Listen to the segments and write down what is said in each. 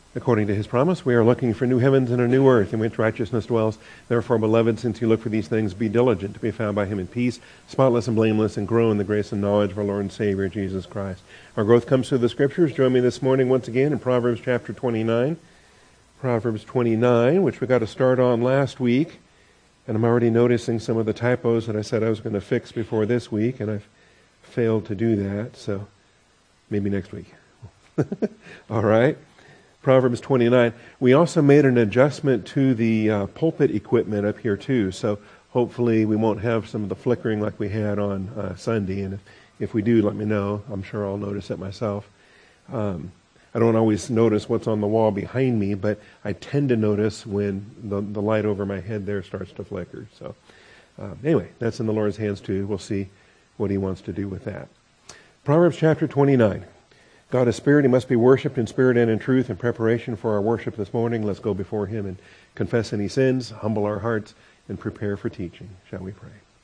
According to his promise, we are looking for new heavens and a new earth in which righteousness dwells. Therefore, beloved, since you look for these things, be diligent to be found by him in peace, spotless and blameless, and grow in the grace and knowledge of our Lord and Savior, Jesus Christ. Our growth comes through the Scriptures. Join me this morning once again in Proverbs chapter 29. Proverbs 29, which we got to start on last week. And I'm already noticing some of the typos that I said I was going to fix before this week, and I've failed to do that, so maybe next week. All right. Proverbs 29. We also made an adjustment to the pulpit equipment up here too, so hopefully we won't have some of the flickering like we had on Sunday, and if we do, let me know. I'm sure I'll notice it myself. I don't always notice what's on the wall behind me, but I tend to notice when the light over my head there starts to flicker. So anyway, that's in the Lord's hands too. We'll see what he wants to do with that. Proverbs chapter 29. God is spirit. He must be worshipped in spirit and in truth. In preparation for our worship this morning, let's go before him and confess any sins, humble our hearts, and prepare for teaching. Shall we pray?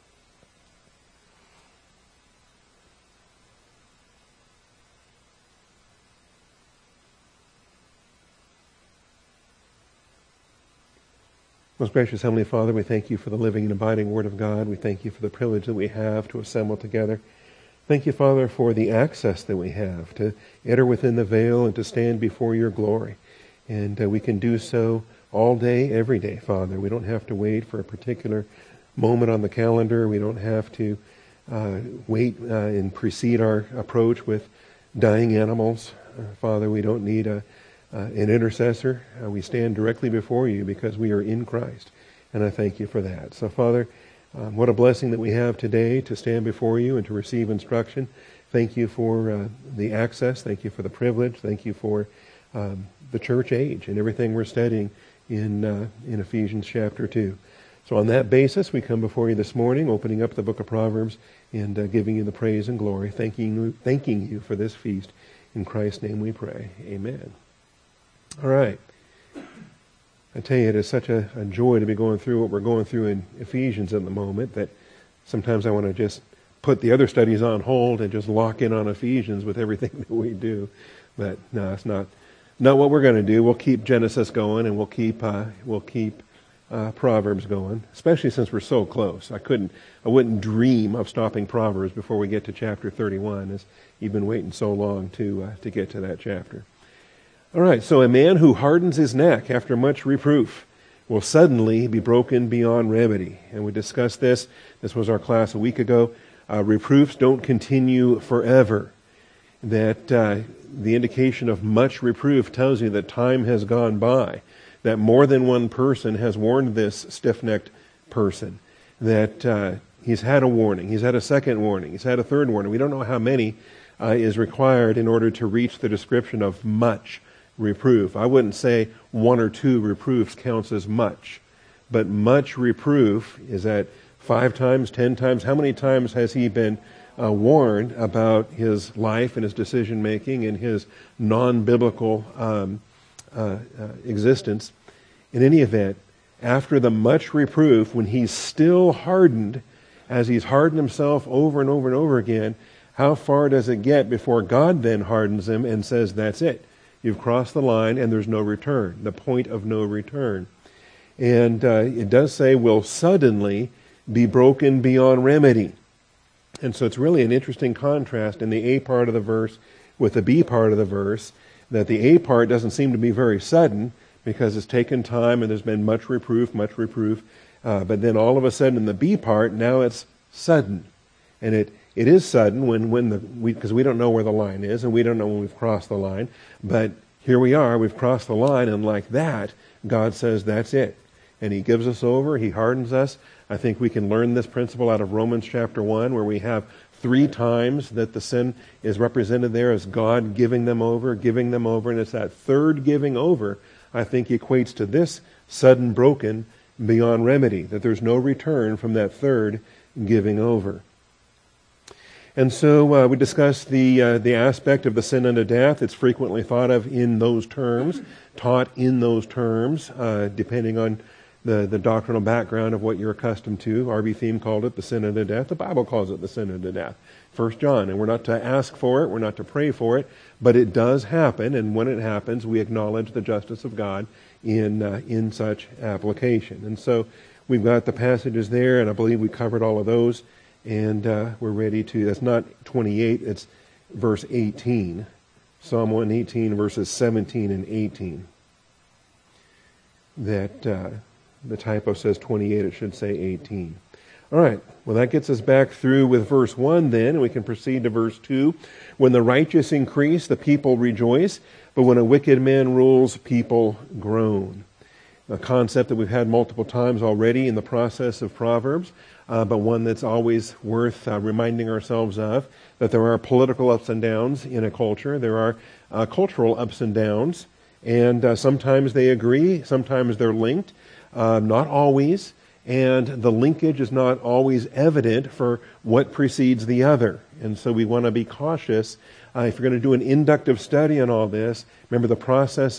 Most gracious Heavenly Father, we thank you for the living and abiding Word of God. We thank you for the privilege that we have to assemble together. Thank you, Father, for the access that we have to enter within the veil and to stand before your glory. And we can do so all day, every day, Father. We don't have to wait for a particular moment on the calendar. We don't have to wait and precede our approach with dying animals. Father, we don't need an intercessor. We stand directly before you because we are in Christ. And I thank you for that. So, Father, what a blessing that we have today to stand before you and to receive instruction. Thank you for the access. Thank you for the privilege. Thank you for the church age and everything we're studying in Ephesians chapter 2. So on that basis, we come before you this morning, opening up the book of Proverbs and giving you the praise and glory, thanking you for this feast. In Christ's name we pray. Amen. All right. I tell you, it is such a joy to be going through what we're going through in Ephesians at the moment that sometimes I want to just put the other studies on hold and just lock in on Ephesians with everything that we do. But no, it's not what we're going to do. We'll keep Genesis going and we'll keep Proverbs going, especially since we're so close. I wouldn't dream of stopping Proverbs before we get to chapter 31, as you've been waiting so long to get to that chapter. All right, so a man who hardens his neck after much reproof will suddenly be broken beyond remedy. And we discussed this. This was our class a week ago. Reproofs don't continue forever. That the indication of much reproof tells you that time has gone by, that more than one person has warned this stiff-necked person, that he's had a warning, he's had a second warning, he's had a third warning. We don't know how many is required in order to reach the description of much reproof. I wouldn't say one or two reproofs counts as much, but much reproof is at 5 times, 10 times. How many times has he been warned about his life and his decision making and his non-biblical existence? In any event, after the much reproof, when he's still hardened, as he's hardened himself over and over and over again, how far does it get before God then hardens him and says, that's it? You've crossed the line and there's no return, the point of no return. And it does say, will suddenly be broken beyond remedy. And so it's really an interesting contrast in the A part of the verse with the B part of the verse, that the A part doesn't seem to be very sudden because it's taken time and there's been much reproof, but then all of a sudden in the B part, now it's sudden. And it is sudden because we don't know where the line is and we don't know when we've crossed the line. But here we are, we've crossed the line, and like that, God says that's it. And he gives us over, he hardens us. I think we can learn this principle out of Romans chapter 1, where we have 3 times that the sin is represented there as God giving them over, and it's that third giving over, I think, equates to this sudden broken beyond remedy, that there's no return from that third giving over. And so we discussed the aspect of the sin unto death. It's frequently thought of in those terms, taught in those terms, depending on the doctrinal background of what you're accustomed to. R.B. Thiem called it the sin unto death. The Bible calls it the sin unto death. 1 John, and we're not to ask for it, we're not to pray for it, but it does happen, and when it happens, we acknowledge the justice of God in such application. And so we've got the passages there, and I believe we covered all of those, and we're ready to, that's not 28, it's verse 18. Psalm 118, verses 17 and 18. That the typo says 28, it should say 18. All right, well, that gets us back through with verse 1 then, and we can proceed to verse 2. When the righteous increase, the people rejoice, but when a wicked man rules, people groan. A concept that we've had multiple times already in the process of Proverbs, but one that's always worth reminding ourselves of, that there are political ups and downs in a culture. There are cultural ups and downs, and sometimes they agree, sometimes they're linked, not always. And the linkage is not always evident for what precedes the other. And so we want to be cautious. If you're going to do an inductive study on all this, remember the process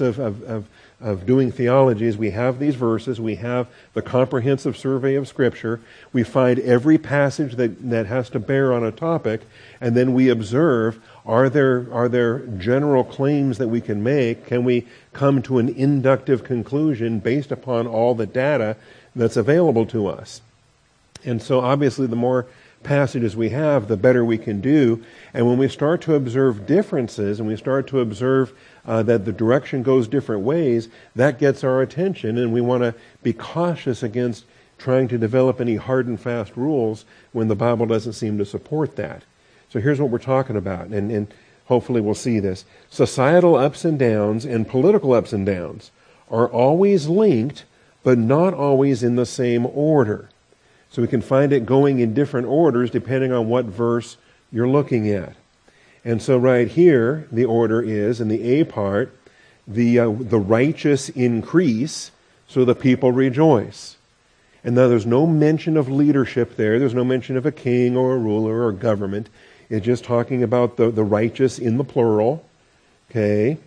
of doing theology is we have these verses, we have the comprehensive survey of Scripture, we find every passage that has to bear on a topic, and then we observe, are there general claims that we can make? Can we come to an inductive conclusion based upon all the data that's available to us? And so obviously the more passages we have, the better we can do. And when we start to observe differences and we start to observe that the direction goes different ways, that gets our attention, and we want to be cautious against trying to develop any hard and fast rules when the Bible doesn't seem to support that. So here's what we're talking about, and hopefully we'll see this. Societal ups and downs and political ups and downs are always linked, but not always in the same order. So we can find it going in different orders depending on what verse you're looking at. And so right here, the order is, in the A part, the righteous increase, so the people rejoice. And now there's no mention of leadership there. There's no mention of a king or a ruler or government. It's just talking about the righteous in the plural. Okay?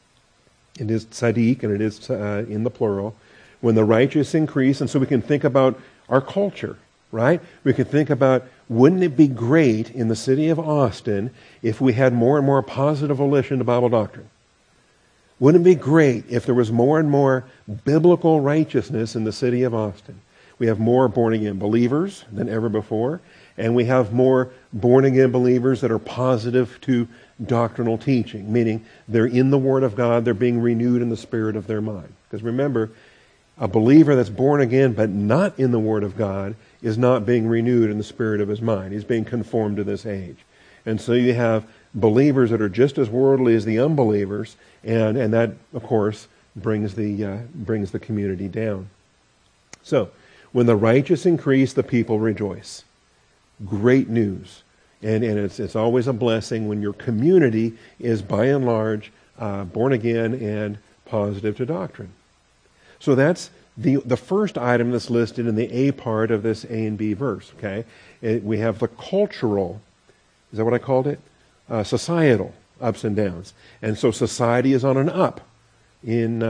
It is tzaddik, and it is in the plural. When the righteous increase, and so we can think about our culture, right? We can think about, wouldn't it be great in the city of Austin if we had more and more positive volition to Bible doctrine? Wouldn't it be great if there was more and more biblical righteousness in the city of Austin? We have more born-again believers than ever before, and we have more born-again believers that are positive to doctrinal teaching, meaning they're in the Word of God, they're being renewed in the spirit of their mind. Because remember, a believer that's born again but not in the Word of God is not being renewed in the spirit of his mind. He's being conformed to this age. And so you have believers that are just as worldly as the unbelievers, and that, of course, brings the community down. So, when the righteous increase, the people rejoice. Great news. And it's always a blessing when your community is, by and large, born again and positive to doctrine. So that's the first item that's listed in the A part of this A and B verse. Okay, we have the cultural, is that what I called it? Societal ups and downs, and so society is on an up in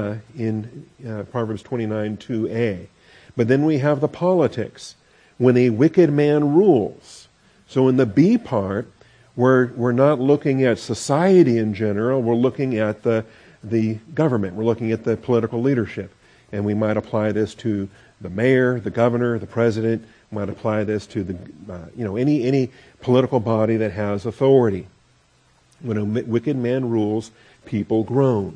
Proverbs 29:2a. But then we have the politics, when a wicked man rules. So in the B part, we're not looking at society in general. We're looking at the government. We're looking at the political leadership. And we might apply this to the mayor, the governor, the president. We might apply this to any political body that has authority. When a wicked man rules, people groan.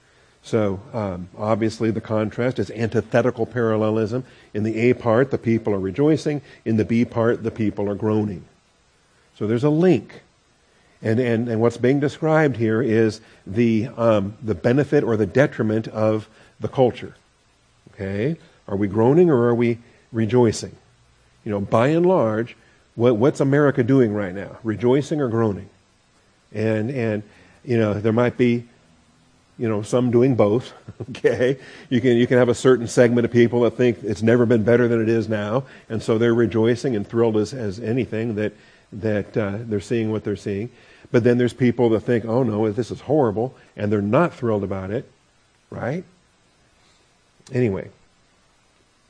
So obviously the contrast is antithetical parallelism. In the A part, the people are rejoicing. In the B part, the people are groaning. So there's a link. And what's being described here is the benefit or the detriment of the culture. Okay? Are we groaning or are we rejoicing? By and large, what's America doing right now? Rejoicing or groaning? And there might be, some doing both. Okay? You can have a certain segment of people that think it's never been better than it is now, and so they're rejoicing and thrilled as anything that they're seeing what they're seeing. But then there's people that think, oh no, this is horrible, and they're not thrilled about it, right? Anyway,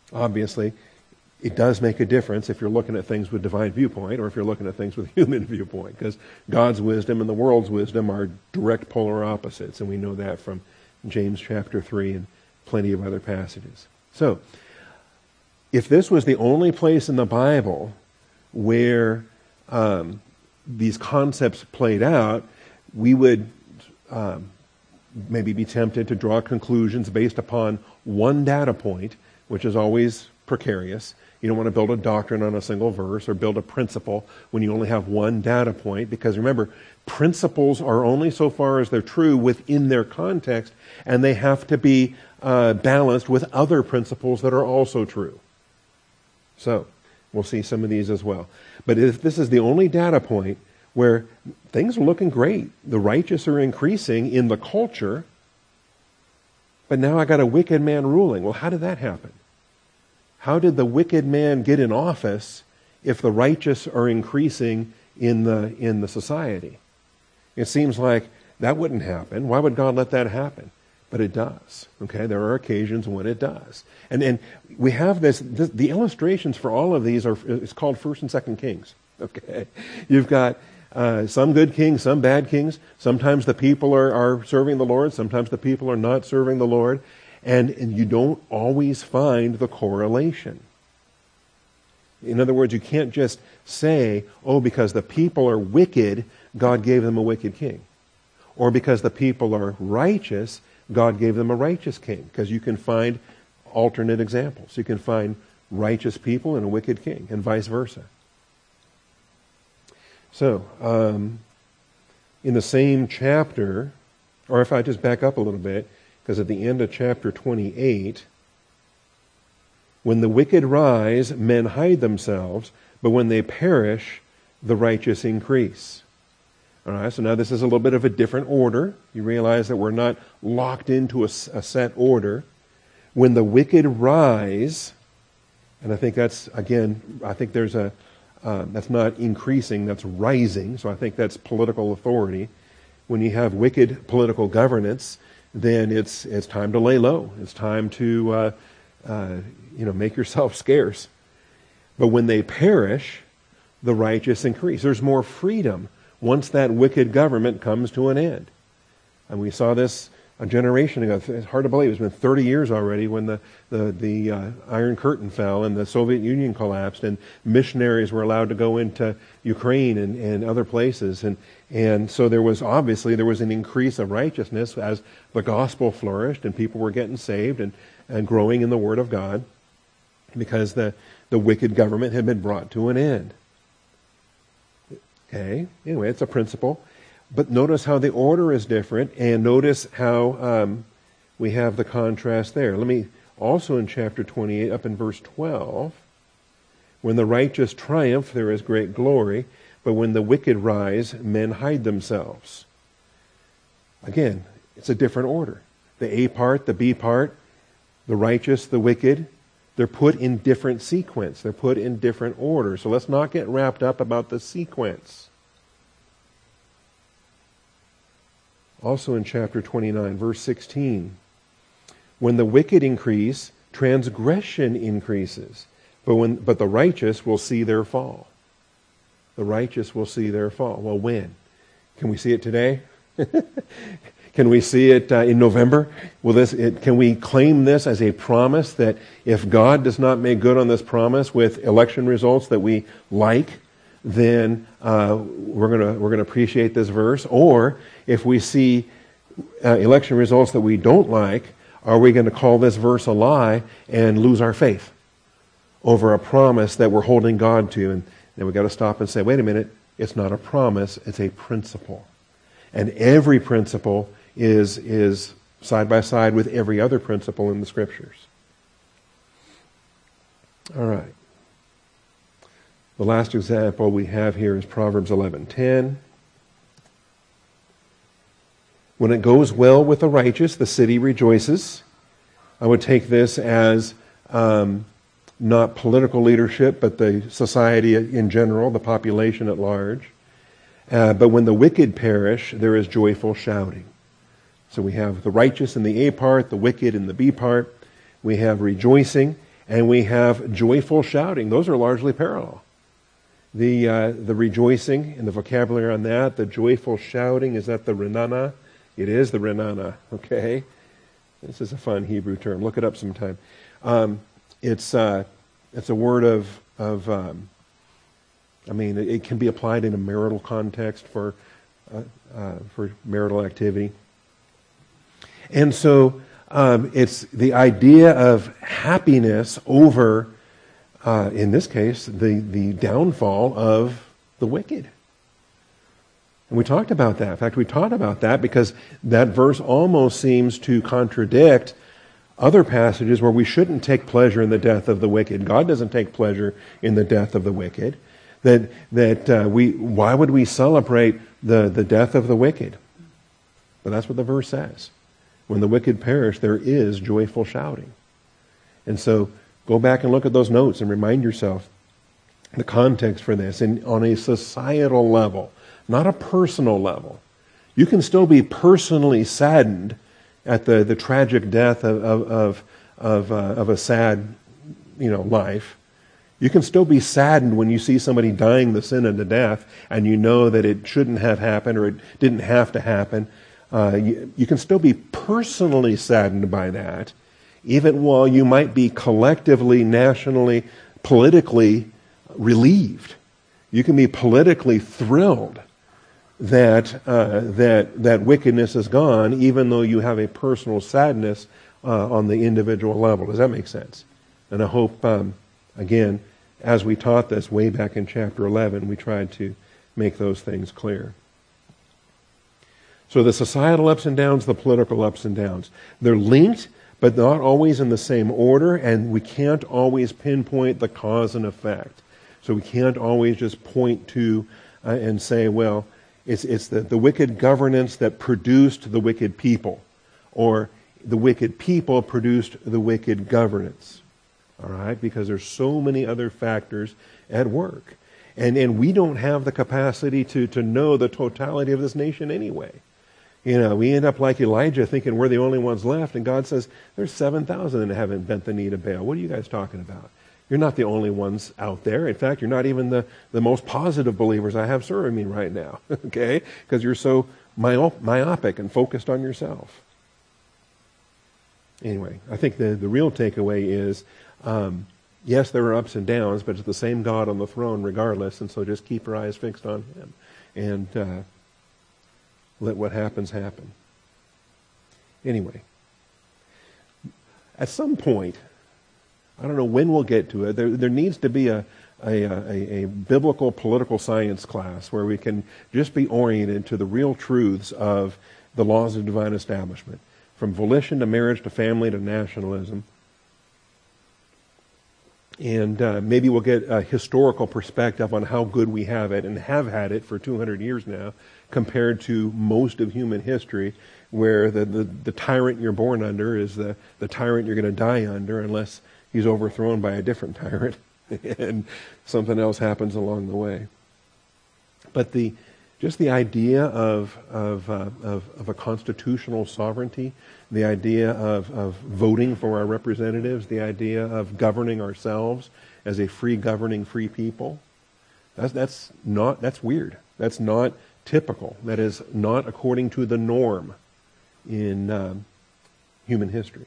Obviously, it does make a difference if you're looking at things with divine viewpoint or if you're looking at things with human viewpoint, because God's wisdom and the world's wisdom are direct polar opposites, and we know that from James chapter 3 and plenty of other passages. So, if this was the only place in the Bible where these concepts played out, we would maybe be tempted to draw conclusions based upon one data point, which is always precarious. You don't want to build a doctrine on a single verse or build a principle when you only have one data point, because remember, principles are only so far as they're true within their context, and they have to be balanced with other principles that are also true. So, we'll see some of these as well. But if this is the only data point where things are looking great, the righteous are increasing in the culture, but now I got a wicked man ruling. Well, how did that happen? How did the wicked man get in office if the righteous are increasing in the society? It seems like that wouldn't happen. Why would God let that happen? But it does. Okay, there are occasions when it does, and we have this. The illustrations for all of these it's called First and Second Kings. Okay, you've got some good kings, some bad kings. Sometimes the people are serving the Lord. Sometimes the people are not serving the Lord. And you don't always find the correlation. In other words, you can't just say, oh, because the people are wicked, God gave them a wicked king. Or because the people are righteous, God gave them a righteous king. Because you can find alternate examples. You can find righteous people and a wicked king, and vice versa. So, in the same chapter, or if I just back up a little bit, because at the end of chapter 28, when the wicked rise, men hide themselves, but when they perish, the righteous increase. All right, so now this is a little bit of a different order. You realize that we're not locked into a set order. When the wicked rise, and I think that's, again, I think there's that's not increasing, that's rising, so I think that's political authority. When you have wicked political governance, then it's time to lay low. It's time to make yourself scarce. But when they perish, the righteous increase. There's more freedom once that wicked government comes to an end. And we saw this a generation ago. It's hard to believe. It's been 30 years already when the Iron Curtain fell and the Soviet Union collapsed and missionaries were allowed to go into Ukraine and other places. And so there was an increase of righteousness as the gospel flourished and people were getting saved and growing in the Word of God because the wicked government had been brought to an end. Okay, anyway, it's a principle. But notice how the order is different, and notice how we have the contrast there. Let me also in chapter 28, up in verse 12, when the righteous triumph, there is great glory, but when the wicked rise, men hide themselves. Again, it's a different order. The A part, the B part, the righteous, the wicked, they're put in different sequence. They're put in different order. So let's not get wrapped up about the sequence. Also in chapter 29, verse 16, when the wicked increase, transgression increases, but the righteous will see their fall. The righteous will see their fall. Well, when? Can we see it today? Can we see it in November? Can we claim this as a promise that if God does not make good on this promise with election results that we like, then we're gonna appreciate this verse? Or if we see election results that we don't like, are we going to call this verse a lie and lose our faith over a promise that we're holding God to? And then we've got to stop and say, wait a minute, it's not a promise, it's a principle. And every principle is side by side with every other principle in the Scriptures. All right. The last example we have here is Proverbs 11:10. When it goes well with the righteous, the city rejoices. I would take this as not political leadership, but the society in general, the population at large. But when the wicked perish, there is joyful shouting. So we have the righteous in the A part, the wicked in the B part. We have rejoicing. and we have joyful shouting. Those are largely parallel. The rejoicing and the vocabulary on that, the joyful shouting, is that the renana? It is the renana, okay? This is a fun Hebrew term. Look it up sometime. It's a word it can be applied in a marital context for marital activity. And so it's the idea of happiness over, in this case, the downfall of the wicked. And we talked about that. In fact, we taught about that because that verse almost seems to contradict other passages where we shouldn't take pleasure in the death of the wicked. God doesn't take pleasure in the death of the wicked. Why would we celebrate the death of the wicked? But that's what the verse says. When the wicked perish, there is joyful shouting. And so go back and look at those notes and remind yourself the context for this. And on a societal level, not a personal level. You can still be personally saddened at the tragic death of a sad, life. You can still be saddened when you see somebody dying the sin unto death, and you know that it shouldn't have happened or it didn't have to happen. You can still be personally saddened by that, even while you might be collectively, nationally, politically relieved. You can be politically thrilled that wickedness is gone, even though you have a personal sadness on the individual level. Does that make sense? And I hope, again, as we taught this way back in chapter 11, we tried to make those things clear. So the societal ups and downs, the political ups and downs, they're linked, but not always in the same order, and we can't always pinpoint the cause and effect. So we can't always just point to and say, well, it's the wicked governance that produced the wicked people, or the wicked people produced the wicked governance. All right? Because there's so many other factors at work. And we don't have the capacity to know the totality of this nation anyway. We end up like Elijah thinking we're the only ones left, and God says, there's 7,000 that haven't bent the knee to Baal. What are you guys talking about? You're not the only ones out there. In fact, you're not even the most positive believers I have serving me right now, okay? Because you're so myopic and focused on yourself. Anyway, I think the real takeaway is, yes, there are ups and downs, but it's the same God on the throne regardless, and so just keep your eyes fixed on Him. And let what happens happen. Anyway, at some point, I don't know when we'll get to it, there needs to be a biblical political science class where we can just be oriented to the real truths of the laws of divine establishment, from volition to marriage to family to nationalism. And maybe we'll get a historical perspective on how good we have it, and have had it for 200 years now, compared to most of human history, where the tyrant you're born under is the tyrant you're going to die under, unless he's overthrown by a different tyrant and something else happens along the way. But just the idea of a constitutional sovereignty, the idea of voting for our representatives, the idea of governing ourselves as a free governing free people, that's weird. That's not typical. That is not according to the norm in human history.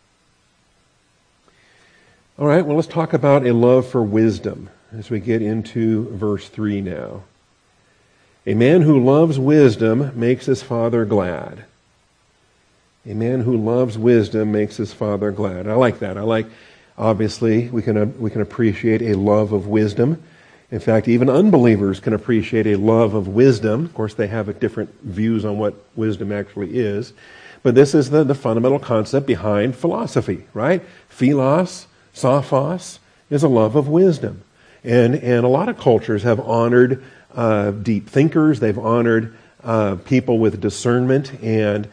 All right, well, let's talk about a love for wisdom as we get into verse 3 now. A man who loves wisdom makes his father glad. A man who loves wisdom makes his father glad. I like that. Obviously, we can appreciate a love of wisdom. In fact, even unbelievers can appreciate a love of wisdom. Of course, they have different views on what wisdom actually is. But this is the fundamental concept behind philosophy, right? Philos, sophos, is a love of wisdom. And a lot of cultures have honored deep thinkers. They've honored people with discernment and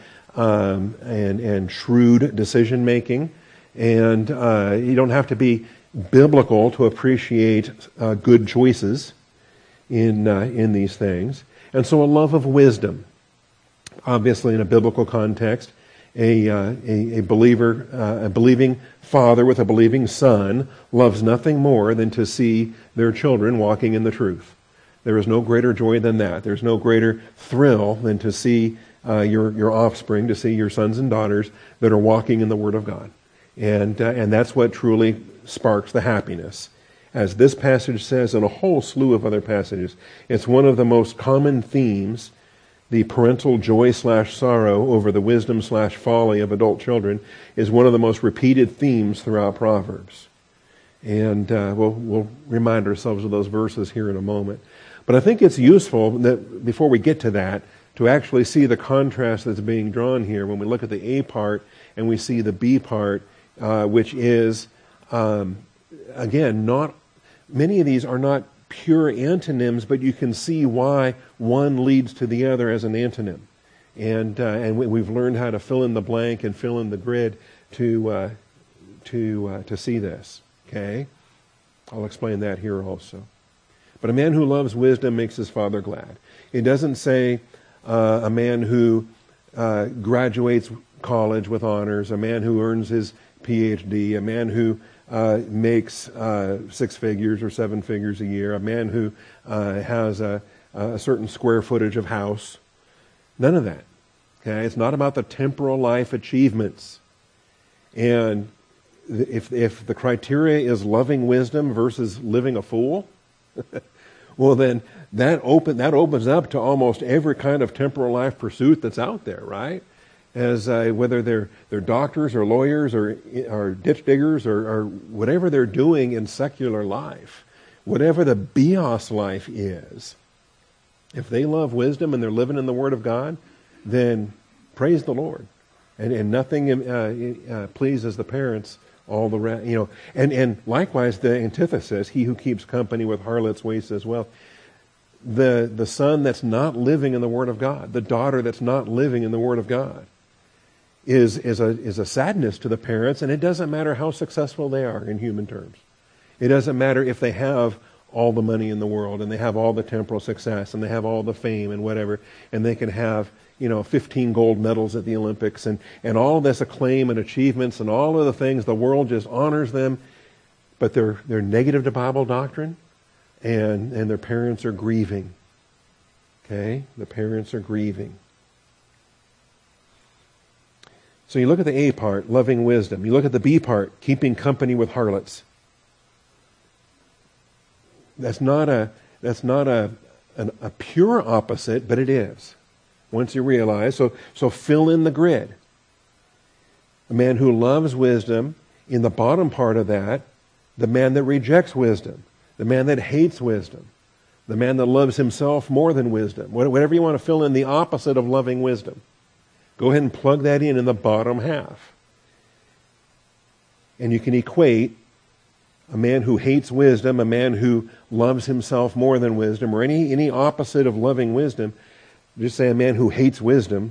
shrewd decision making. And you don't have to be biblical to appreciate good choices in these things. And so a love of wisdom, obviously in a biblical context, A believer, a believing father with a believing son loves nothing more than to see their children walking in the truth. There is no greater joy than that. There's no greater thrill than to see your offspring, to see your sons and daughters that are walking in the Word of God. And that's what truly sparks the happiness. As this passage says, and a whole slew of other passages, it's one of the most common themes. The parental joy/sorrow over the wisdom/folly of adult children is one of the most repeated themes throughout Proverbs. And we'll remind ourselves of those verses here in a moment. But I think it's useful that before we get to that, to actually see the contrast that's being drawn here when we look at the A part and we see the B part, which is, again, not many of these are not pure antonyms, but you can see why one leads to the other as an antonym. And we've learned how to fill in the blank and fill in the grid to see this. Okay? I'll explain that here also. But a man who loves wisdom makes his father glad. It doesn't say a man who graduates college with honors, a man who earns his PhD, a man who makes 6 figures or 7 figures a year, a man who has a certain square footage of house. None of that. Okay? It's not about the temporal life achievements. And if the criteria is loving wisdom versus living a fool, well then that opens up to almost every kind of temporal life pursuit that's out there, right? As whether they're doctors or lawyers or ditch diggers or whatever they're doing in secular life, whatever the bios life is, if they love wisdom and they're living in the Word of God, then praise the Lord. And nothing pleases the parents all the rest, and likewise the antithesis, he who keeps company with harlots wastes his wealth. The son that's not living in the Word of God, the daughter that's not living in the Word of God, is a sadness to the parents, and it doesn't matter how successful they are in human terms. It doesn't matter if they have all the money in the world, and they have all the temporal success, and they have all the fame and whatever, and they can have 15 gold medals at the Olympics, and all this acclaim and achievements, and all of the things, the world just honors them, but they're negative to Bible doctrine, and their parents are grieving. Okay? The parents are grieving. So you look at the A part, loving wisdom. You look at the B part, keeping company with harlots. That's not a pure opposite, but it is. Once you realize, so fill in the grid. A man who loves wisdom, in the bottom part of that, the man that rejects wisdom, the man that hates wisdom, the man that loves himself more than wisdom, whatever you want to fill in the opposite of loving wisdom. Go ahead and plug that in the bottom half. And you can equate a man who hates wisdom, a man who loves himself more than wisdom, or any opposite of loving wisdom. Just say a man who hates wisdom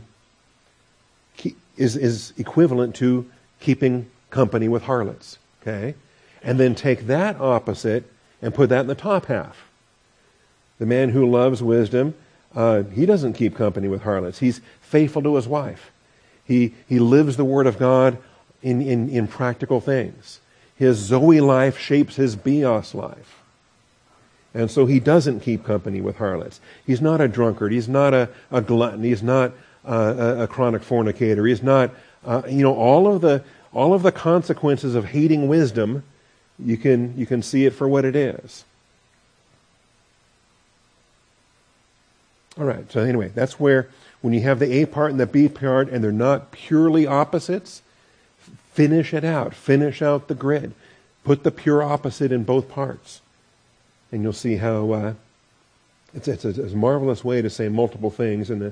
is equivalent to keeping company with harlots. Okay? And then take that opposite and put that in the top half. The man who loves wisdom, he doesn't keep company with harlots. He's faithful to his wife. He lives the Word of God in practical things. His Zoe life shapes his bios life. And so he doesn't keep company with harlots. He's not a drunkard. He's not a glutton. He's not a chronic fornicator. He's not, all of the consequences of hating wisdom, you can see it for what it is. All right, so anyway, that's where, when you have the A part and the B part and they're not purely opposites, finish it out. Finish out the grid. Put the pure opposite in both parts. And you'll see how it's a marvelous way to say multiple things in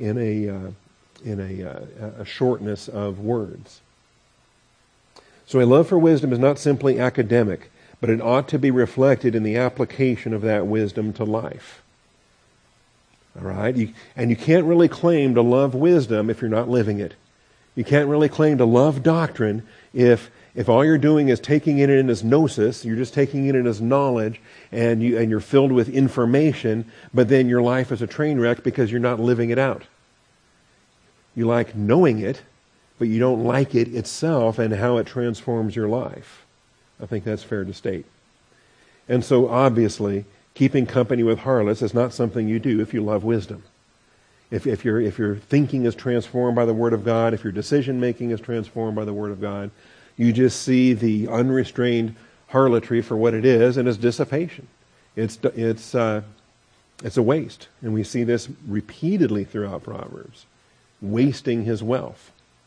a shortness of words. So a love for wisdom is not simply academic, but it ought to be reflected in the application of that wisdom to life. All right? And you can't really claim to love wisdom if you're not living it. You can't really claim to love doctrine if all you're doing is taking it in as gnosis, you're just taking it in as knowledge, and you're filled with information, but then your life is a train wreck because you're not living it out. You like knowing it, but you don't like it itself and how it transforms your life. I think that's fair to state. And so obviously, keeping company with harlots is not something you do if you love wisdom. If your thinking is transformed by the Word of God, if your decision-making is transformed by the Word of God, you just see the unrestrained harlotry for what it is, and it's dissipation. It's a waste. And we see this repeatedly throughout Proverbs. Wasting his wealth.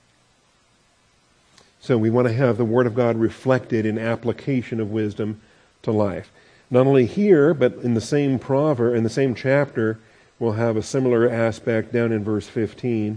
So we want to have the Word of God reflected in application of wisdom to life. Not only here, but in the same proverb, in the same chapter, we'll have a similar aspect down in verse 15.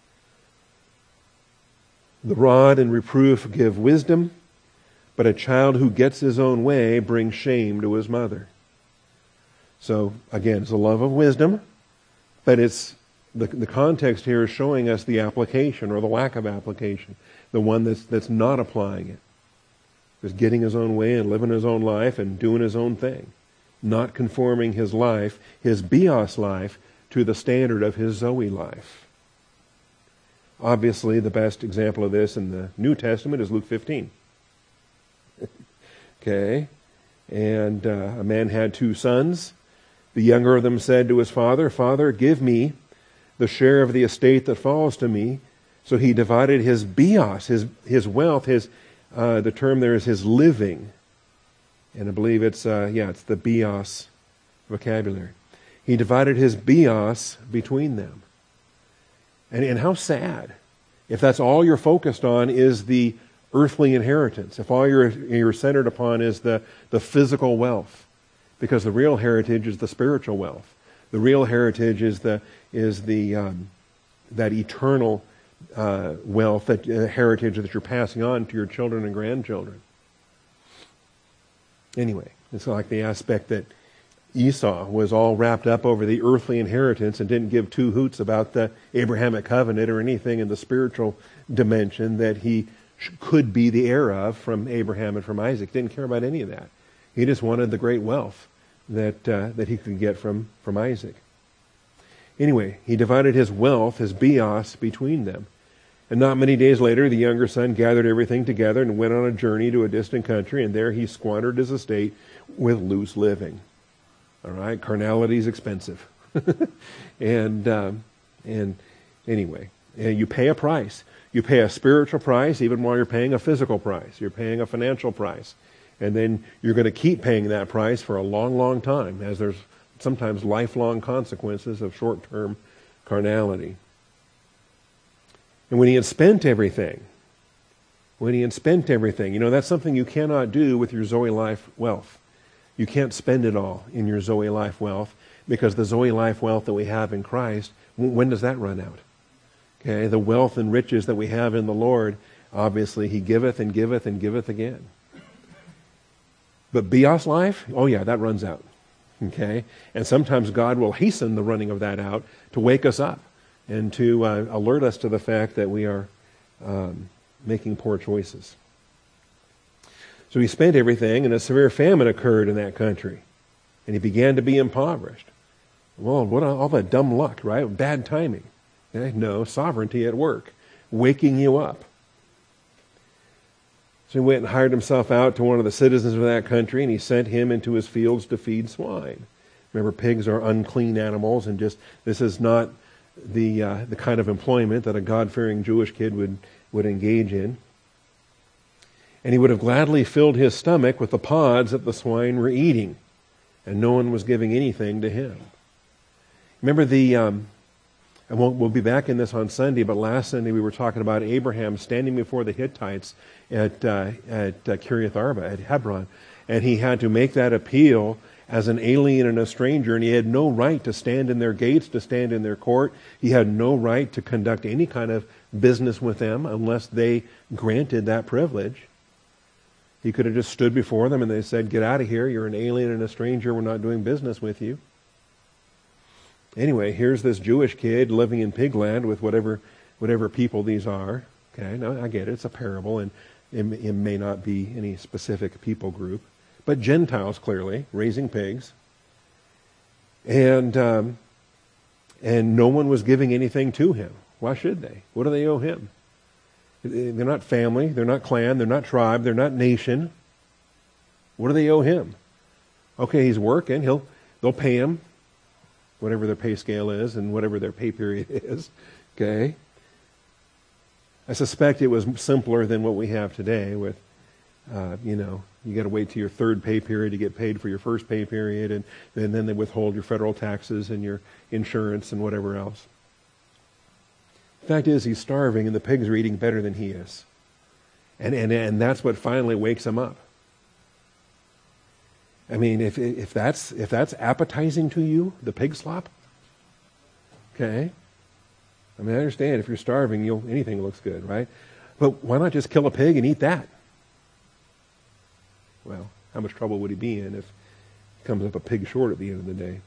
The rod and reproof give wisdom, but a child who gets his own way brings shame to his mother. So, again, it's a love of wisdom, but it's the context here is showing us the application or the lack of application, the one that's not applying it. Just getting his own way and living his own life and doing his own thing. Not conforming his life, his bios life, to the standard of his Zoe life. Obviously, the best example of this in the New Testament is Luke 15. Okay? And a man had 2 sons. The younger of them said to his father, "Father, give me the share of the estate that falls to me." So he divided his bios, his wealth, the term there is his living. And I believe it's the bios vocabulary. He divided his bios between them. And how sad if that's all you're focused on is the earthly inheritance, if all you're centered upon is the physical wealth, because the real heritage is the spiritual wealth. The real heritage is that eternal wealth, that heritage that you're passing on to your children and grandchildren. Anyway, it's like the aspect that Esau was all wrapped up over the earthly inheritance and didn't give 2 hoots about the Abrahamic covenant or anything in the spiritual dimension that he could be the heir of from Abraham and from Isaac. Didn't care about any of that. He just wanted the great wealth that he could get from Isaac. Anyway, he divided his wealth, his bios, between them. And not many days later, the younger son gathered everything together and went on a journey to a distant country, and there he squandered his estate with loose living. All right, carnality is expensive. and anyway, you pay a price. You pay a spiritual price even while you're paying a physical price. You're paying a financial price. And then you're going to keep paying that price for a long, long time, as there's sometimes lifelong consequences of short-term carnality. And when he had spent everything, that's something you cannot do with your Zoe life wealth. You can't spend it all in your Zoe life wealth, because the Zoe life wealth that we have in Christ, when does that run out? Okay, the wealth and riches that we have in the Lord, obviously he giveth and giveth and giveth again. But bios life, oh yeah, that runs out. Okay, and sometimes God will hasten the running of that out to wake us up and to alert us to the fact that we are making poor choices. So he spent everything, and a severe famine occurred in that country, and he began to be impoverished. Well, what all that dumb luck, right? Bad timing. Okay? No, sovereignty at work, waking you up. So he went and hired himself out to one of the citizens of that country, and he sent him into his fields to feed swine. Remember, pigs are unclean animals, and this is not the kind of employment that a God-fearing Jewish kid would engage in. And he would have gladly filled his stomach with the pods that the swine were eating, and no one was giving anything to him. Remember and we'll be back in this on Sunday, but last Sunday we were talking about Abraham standing before the Hittites at Kiriath Arba, at Hebron, and he had to make that appeal as an alien and a stranger, and he had no right to stand in their gates, to stand in their court. He had no right to conduct any kind of business with them unless they granted that privilege. He could have just stood before them and they said, "Get out of here, you're an alien and a stranger, we're not doing business with you." Anyway, here's this Jewish kid living in pigland with whatever people these are. Okay, now I get it, it's a parable, and it may not be any specific people group, but Gentiles clearly, raising pigs. And no one was giving anything to him. Why should they? What do they owe him? They're not family, they're not clan, they're not tribe, they're not nation. What do they owe him? Okay, he's working, they'll pay him, whatever their pay scale is and whatever their pay period is. Okay? I suspect it was simpler than what we have today with, you got to wait till your third pay period to get paid for your first pay period, and then they withhold your federal taxes and your insurance and whatever else. The fact is, he's starving and the pigs are eating better than he is. And that's what finally wakes him up. I mean, if that's appetizing to you, the pig slop, okay. I mean, I understand if you're starving, anything looks good, right? But why not just kill a pig and eat that? Well, how much trouble would he be in if he comes up a pig short at the end of the day?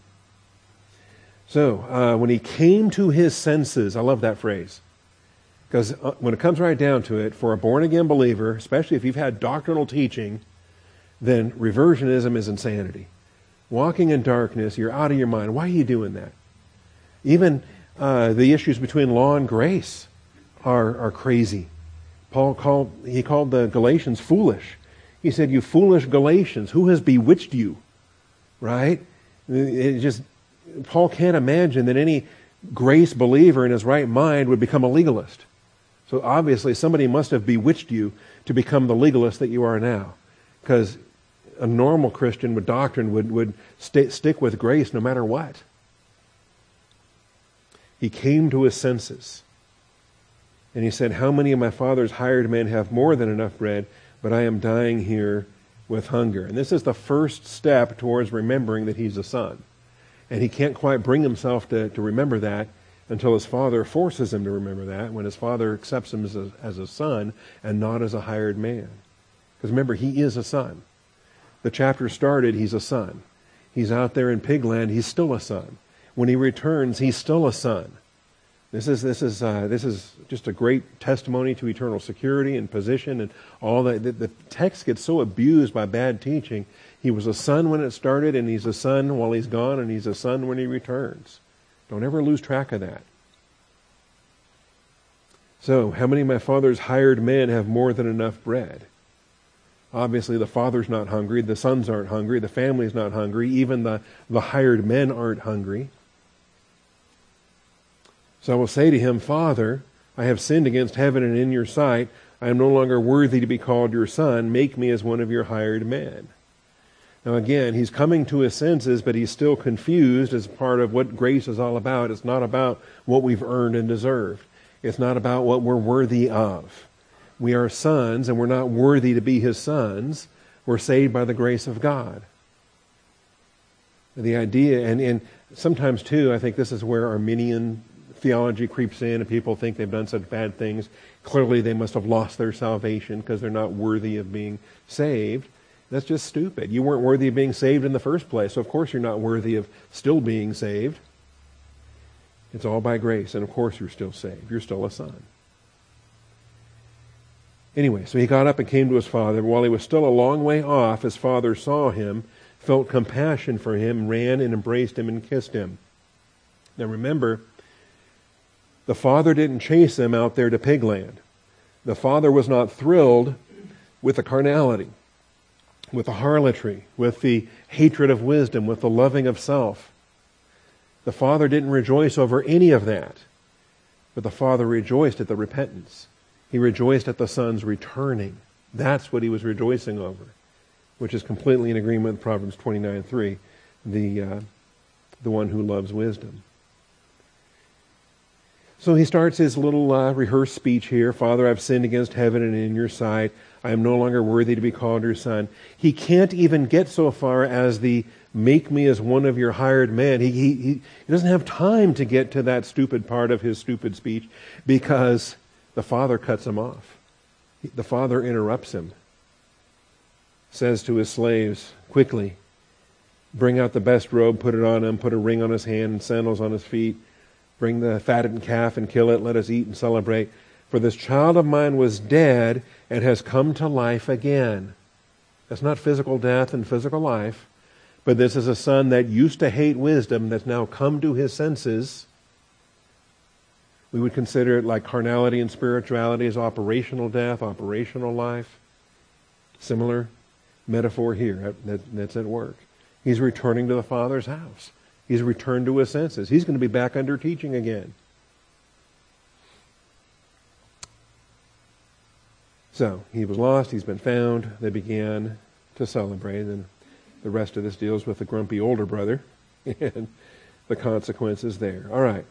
So, when he came to his senses, I love that phrase. Because when it comes right down to it, for a born-again believer, especially if you've had doctrinal teaching, then reversionism is insanity. Walking in darkness, you're out of your mind. Why are you doing that? Even the issues between law and grace are crazy. Paul called the Galatians foolish. He said, "You foolish Galatians, who has bewitched you?" Right? Paul can't imagine that any grace believer in his right mind would become a legalist. So obviously somebody must have bewitched you to become the legalist that you are now. Because a normal Christian with doctrine would stick with grace no matter what. He came to his senses. And he said, "How many of my father's hired men have more than enough bread, but I am dying here with hunger?" And this is the first step towards remembering that he's a son. And he can't quite bring himself to remember that until his father forces him to remember that, when his father accepts him as a son and not as a hired man. Because remember, he is a son. The chapter started, he's a son. He's out there in pigland, he's still a son. When he returns, he's still a son. This is just a great testimony to eternal security and position and all that. The text gets so abused by bad teaching. He was a son when it started, and he's a son while he's gone, and he's a son when he returns. Don't ever lose track of that. So, how many of my father's hired men have more than enough bread? Obviously, the father's not hungry, the sons aren't hungry, the family's not hungry, even the hired men aren't hungry. So I will say to him, "Father, I have sinned against heaven and in your sight. I am no longer worthy to be called your son. Make me as one of your hired men." Now again, he's coming to his senses, but he's still confused as part of what grace is all about. It's not about what we've earned and deserved. It's not about what we're worthy of. We are sons, and we're not worthy to be his sons. We're saved by the grace of God. The idea, and sometimes too, I think this is where Arminian theology creeps in, and people think they've done such bad things. Clearly they must have lost their salvation because they're not worthy of being saved. That's just stupid. You weren't worthy of being saved in the first place, so of course you're not worthy of still being saved. It's all by grace, and of course you're still saved. You're still a son. Anyway, so he got up and came to his father. While he was still a long way off, his father saw him, felt compassion for him, ran and embraced him and kissed him. Now remember, the father didn't chase him out there to pigland. The father was not thrilled with the carnality, with the harlotry, with the hatred of wisdom, with the loving of self. The father didn't rejoice over any of that, but the father rejoiced at the repentance. He rejoiced at the son's returning. That's what he was rejoicing over, which is completely in agreement with Proverbs 29:3, the one who loves wisdom. So he starts his little rehearsed speech here. "Father, I've sinned against heaven and in your sight. I am no longer worthy to be called your son." He can't even get so far as the "make me as one of your hired men." He doesn't have time to get to that stupid part of his stupid speech because the father cuts him off. The father interrupts him. Says to his slaves, "Quickly, bring out the best robe, put it on him, put a ring on his hand and sandals on his feet. Bring the fattened calf and kill it. Let us eat and celebrate. For this child of mine was dead and has come to life again." That's not physical death and physical life, but this is a son that used to hate wisdom that's now come to his senses, We would consider it like carnality and spirituality as operational death, operational life. Similar metaphor here. That's at work. He's returning to the Father's house. He's returned to his senses. He's going to be back under teaching again. So, he was lost, he's been found. They began to celebrate, and the rest of this deals with the grumpy older brother and the consequences there. All right.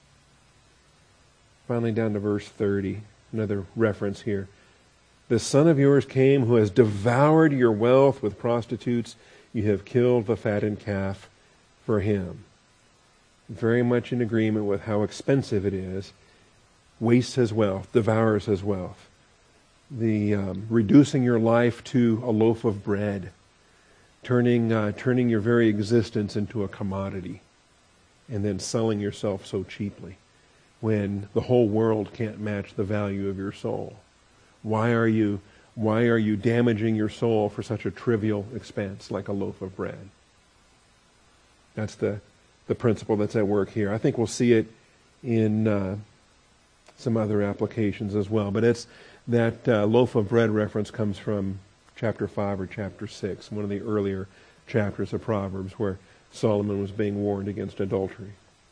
Finally down to verse 30, another reference here. "This son of yours came who has devoured your wealth with prostitutes. You have killed the fattened calf for him." Very much in agreement with how expensive it is. Wastes his wealth, devours his wealth. The reducing your life to a loaf of bread, turning your very existence into a commodity, and then selling yourself so cheaply when the whole world can't match the value of your soul. Why are you damaging your soul for such a trivial expense like a loaf of bread? That's the principle that's at work here. I think we'll see it in some other applications as well. But it's that loaf of bread reference comes from chapter 5 or chapter 6, one of the earlier chapters of Proverbs, where Solomon was being warned against adultery.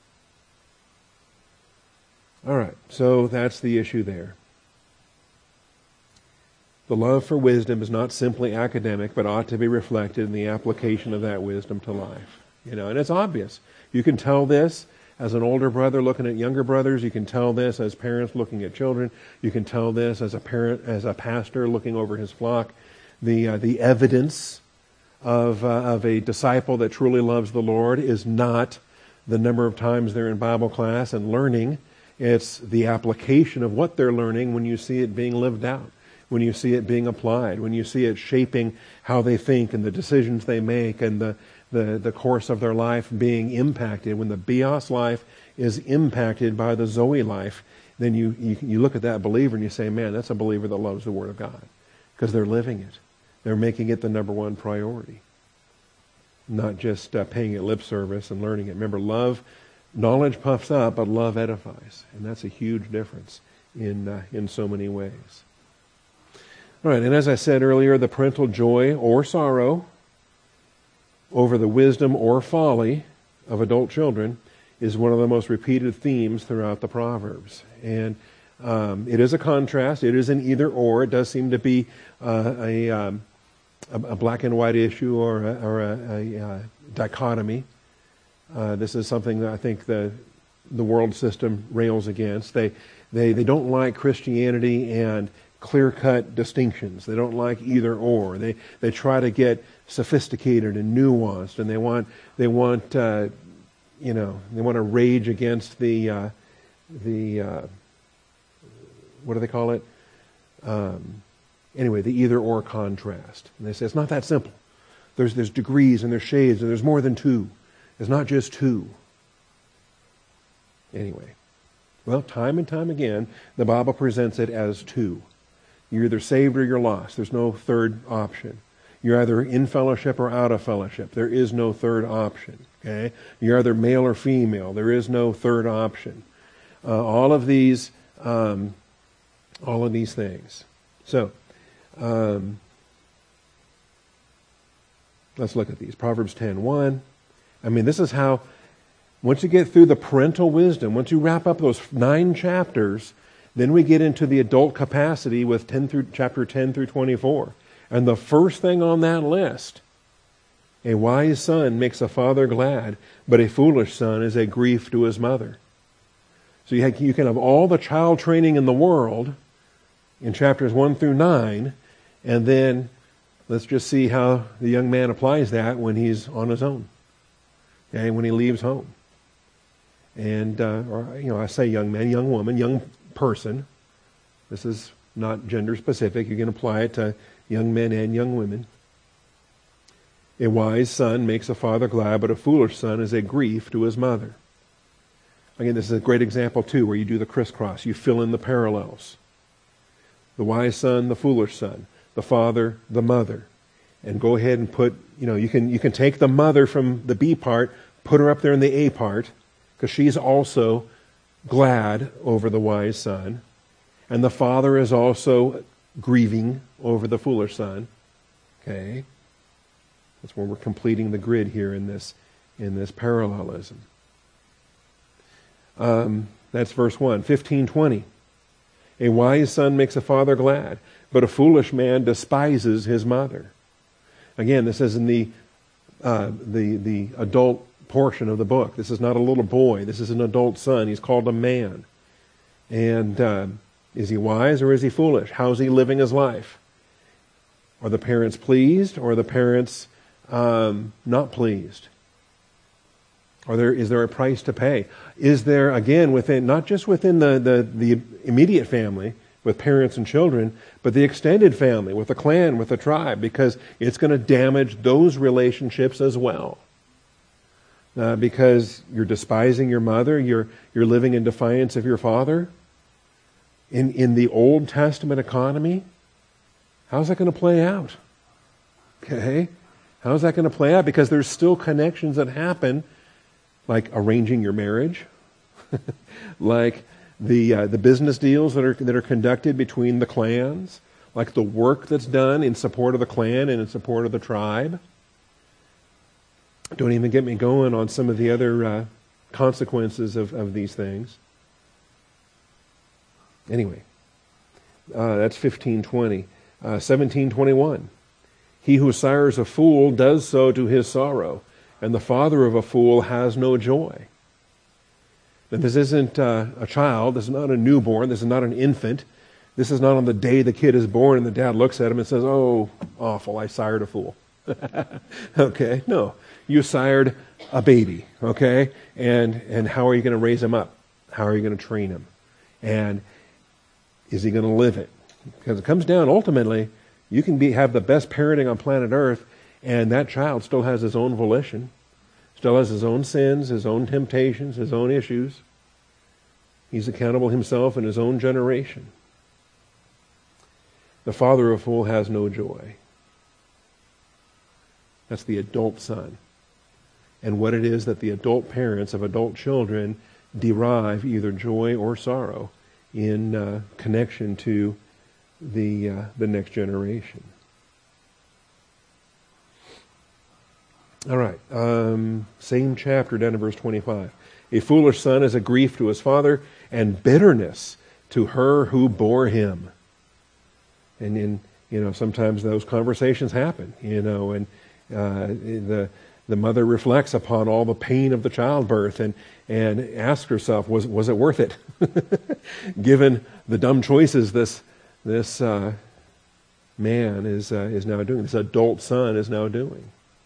All right, so that's the issue there. The love for wisdom is not simply academic, but ought to be reflected in the application of that wisdom to life. And it's obvious. You can tell this as an older brother looking at younger brothers. You can tell this as parents looking at children. You can tell this as a parent, as a pastor looking over his flock. The evidence of a disciple that truly loves the Lord is not the number of times they're in Bible class and learning. It's the application of what they're learning when you see it being lived out, when you see it being applied, when you see it shaping how they think and the decisions they make and the course of their life being impacted. When the bios life is impacted by the Zoe life, then you look at that believer and you say, man, that's a believer that loves the Word of God, because they're living it. They're making it the number one priority, not just paying it lip service and learning it. Remember, knowledge puffs up, but love edifies, and that's a huge difference in so many ways. All right, and as I said earlier, the parental joy or sorrow over the wisdom or folly of adult children is one of the most repeated themes throughout the Proverbs. And it is a contrast. It is an either or. It does seem to be a black and white issue or a dichotomy. This is something that I think the world system rails against. They don't like Christianity and clear-cut distinctions. They don't like either or. They try to get sophisticated and nuanced, and they want to rage against the what do they call it? Anyway, the either or contrast. And they say it's not that simple. There's degrees and there's shades and there's more than two. It's not just two. Anyway, well, time and time again, the Bible presents it as two. You're either saved or you're lost. There's no third option. You're either in fellowship or out of fellowship. There is no third option. Okay? You're either male or female. There is no third option. All of these things. So, let's look at these. Proverbs 10:1. I mean, this is how, once you get through the parental wisdom, once you wrap up those 9 chapters, then we get into the adult capacity with chapter 10 through 24. And the first thing on that list, a wise son makes a father glad, but a foolish son is a grief to his mother. So you can have all the child training in the world in chapters 1 through 9, and then let's just see how the young man applies that when he's on his own, okay, when he leaves home. And, I say young man, young woman, young person. This is not gender specific. You can apply it to young men and young women. A wise son makes a father glad, but a foolish son is a grief to his mother. Again, this is a great example too, where you do the crisscross. You fill in the parallels. The wise son, the foolish son, the father, the mother. And go ahead and put, you can take the mother from the B part, put her up there in the A part, because she's also glad over the wise son, and the father is also grieving over the foolish son. Okay? That's where we're completing the grid here in this parallelism. That's verse 1. 15:20. A wise son makes a father glad, but a foolish man despises his mother. Again, this is in the adult portion of the book. This is not a little boy. This is an adult son. He's called a man. And is he wise or is he foolish? How's he living his life? Are the parents pleased or are the parents not pleased? Is there a price to pay? Is there, again, not just within the immediate family with parents and children, but the extended family, with the clan, with the tribe, because it's going to damage those relationships as well. Because you're despising your mother, you're living in defiance of your father. In the Old Testament economy, how's that going to play out? Okay? How's that going to play out? Because there's still connections that happen, like arranging your marriage, like the business deals that are conducted between the clans, like the work that's done in support of the clan and in support of the tribe. Don't even get me going on some of the other consequences of these things. Anyway, that's 15:20. 17:21. He who sires a fool does so to his sorrow, and the father of a fool has no joy. Now, this isn't a child. This is not a newborn. This is not an infant. This is not on the day the kid is born and the dad looks at him and says, "Oh, awful, I sired a fool." Okay? No. You sired a baby, okay? And how are you going to raise him up? How are you going to train him? And is he going to live it? Because it comes down, ultimately, you can have the best parenting on planet Earth, and that child still has his own volition, still has his own sins, his own temptations, his own issues. He's accountable himself in his own generation. The father of a fool has no joy. That's the adult son. And what it is that the adult parents of adult children derive either joy or sorrow in connection to the next generation. All right, same chapter down to verse 25. A foolish son is a grief to his father, and bitterness to her who bore him. And sometimes those conversations happen, and the mother reflects upon all the pain of the childbirth and asks herself, was it worth it? Given the dumb choices this man is now doing, this adult son is now doing.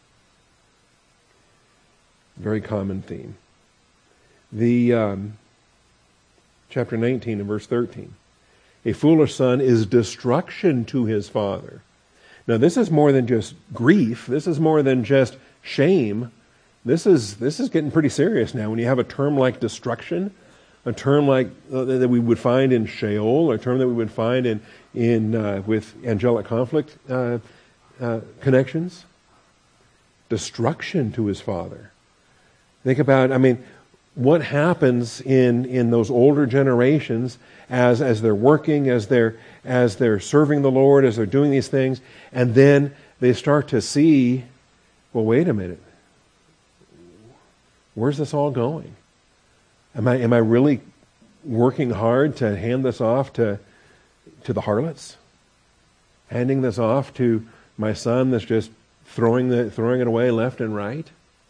Very common theme. The chapter 19 and verse 13. A foolish son is destruction to his father. Now this is more than just grief. This is more than just shame. This is getting pretty serious now. When you have a term like destruction, a term like that we would find in Sheol, a term that we would find in with angelic conflict connections, destruction to his father. Think about, what happens in those older generations as they're working, as they're serving the Lord, as they're doing these things, and then they start to see, well, wait a minute, where's this all going? Am I really working hard to hand this off to the harlots? Handing this off to my son that's just throwing it away left and right?